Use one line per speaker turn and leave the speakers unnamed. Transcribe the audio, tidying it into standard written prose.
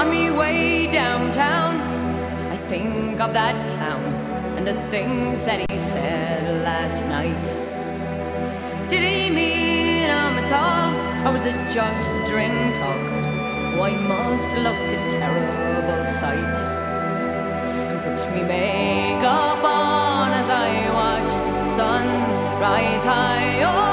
On me way downtown, I think of that clown and the things that he said last night. Did he mean him at all, or was it just drink talk? Oh, I must have looked a terrible sight, and put me makeup on as I watched the sun rise high.